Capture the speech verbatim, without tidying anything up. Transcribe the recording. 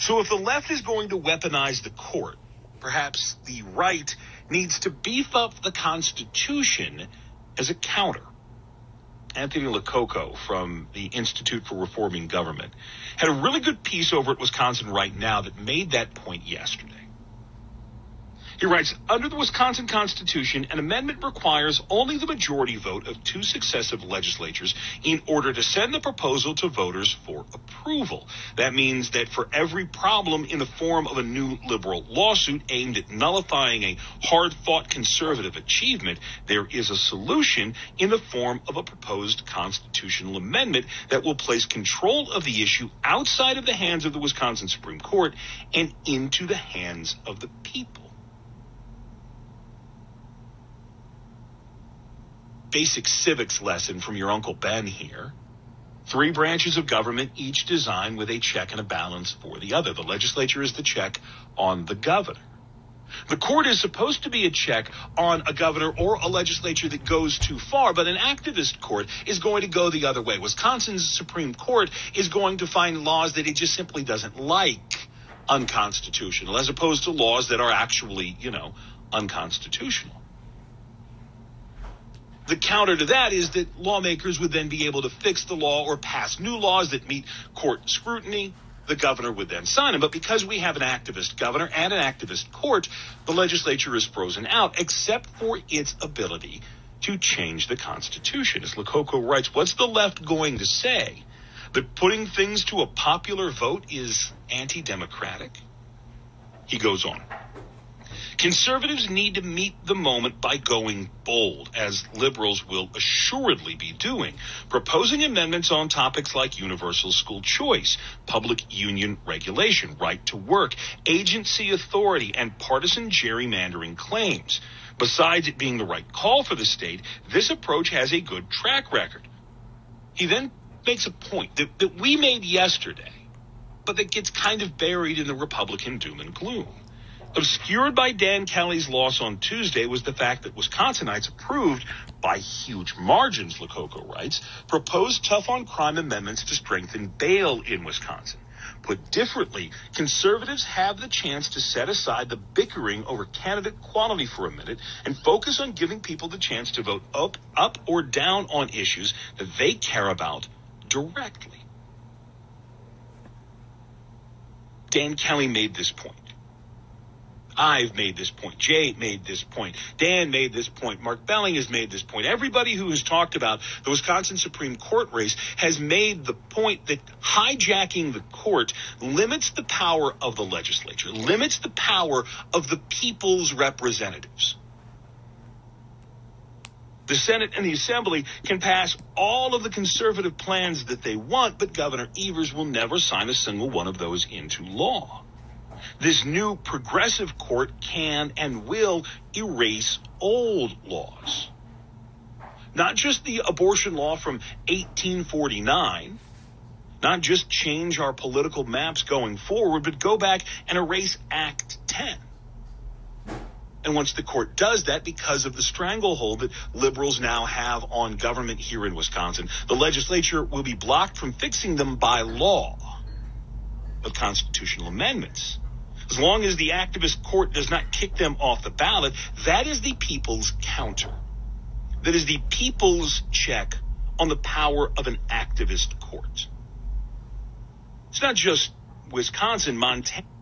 So if the left is going to weaponize the court, perhaps the right needs to beef up the Constitution as a counter. Anthony Lococo from the Institute for Reforming Government had a really good piece over at Wisconsin Right Now that made that point yesterday. He writes, under the Wisconsin Constitution, an amendment requires only the majority vote of two successive legislatures in order to send the proposal to voters for approval. That means that for every problem in the form of a new liberal lawsuit aimed at nullifying a hard-fought conservative achievement, there is a solution in the form of a proposed constitutional amendment that will place control of the issue outside of the hands of the Wisconsin Supreme Court and into the hands of the people. Basic civics lesson from your Uncle Ben here. Three branches of government, each designed with a check and a balance for the other. The legislature is the check on the governor. The court is supposed to be a check on a governor or a legislature that goes too far, but an activist court is going to go the other way. Wisconsin's Supreme Court is going to find laws that it just simply doesn't like unconstitutional, as opposed to laws that are actually, you know, unconstitutional. The counter to that is that lawmakers would then be able to fix the law or pass new laws that meet court scrutiny. The governor would then sign them. But because we have an activist governor and an activist court, the legislature is frozen out, except for its ability to change the Constitution. As Lococo writes, what's the left going to say? That putting things to a popular vote is anti-democratic? He goes on. Conservatives need to meet the moment by going bold, as liberals will assuredly be doing, proposing amendments on topics like universal school choice, public union regulation, right to work, agency authority, and partisan gerrymandering claims. Besides it being the right call for the state, this approach has a good track record. He then makes a point that, that we made yesterday, but that gets kind of buried in the Republican doom and gloom. Obscured by Dan Kelly's loss on Tuesday was the fact that Wisconsinites approved, by huge margins, Lococo writes, proposed tough-on-crime amendments to strengthen bail in Wisconsin. Put differently, conservatives have the chance to set aside the bickering over candidate quality for a minute and focus on giving people the chance to vote up, up or down on issues that they care about directly. Dan Kelly made this point. I've made this point. Jay made this point. Dan made this point. Mark Belling has made this point. Everybody who has talked about the Wisconsin Supreme Court race has made the point that hijacking the court limits the power of the legislature, limits the power of the people's representatives. The Senate and the Assembly can pass all of the conservative plans that they want, but Governor Evers will never sign a single one of those into law. This new progressive court can and will erase old laws. Not just the abortion law from eighteen forty-nine, not just change our political maps going forward, but go back and erase Act ten. And once the court does that, because of the stranglehold that liberals now have on government here in Wisconsin, the legislature will be blocked from fixing them by law of constitutional amendments. As long as the activist court does not kick them off the ballot, that is the people's counter. That is the people's check on the power of an activist court. It's not just Wisconsin, Montana.